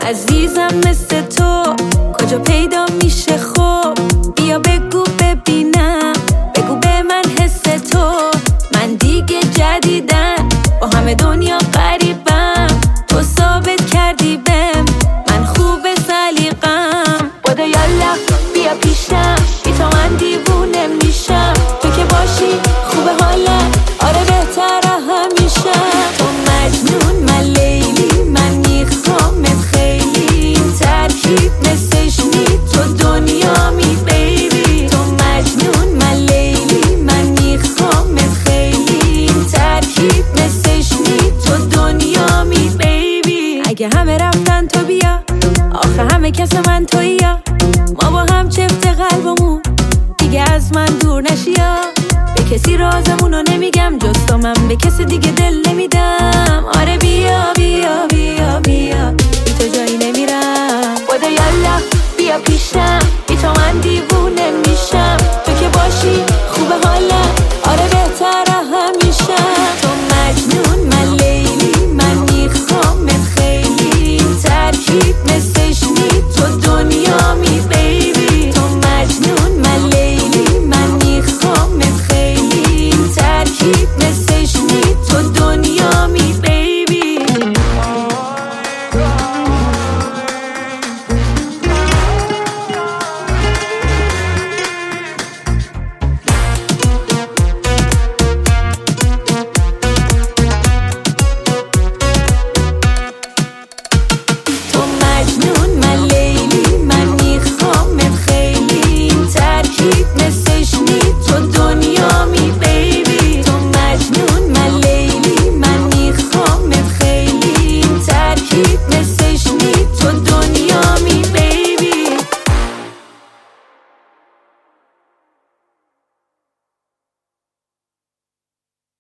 عزیزم مثل تو کجا پیدا میشه خب بیا بگو ببینم بگو به من حس تو من دیگه جدیدن با همه دنیا قریبم تو ثابت کردی بهم من خوب سلیقم بوده یالا بیا پیشم بی تو من دیوونه میشم تو که باشی خوبه حالم آره بهتر همیشه تو مجنون من لیلی من میخوامت خیلی این ترکیب مثلش نی تو دنیا می بیبی تو مجنون من لیلی من میخوامت خیلی این ترکیب مثلش نی تو دنیا می بیبی اگه همه رفتن تو بیا آخه همه کس من تویا ما با هم چفت قلبمون دیگه از من دور نشیا به کسی رازمونو نمیگم جز تو من به کسی دیگه دل نمیدم آره بیا بیا بیا بیا بی تو جایی نمیرم بوده یالا بیا پیشم بی تو من دیوونه میشم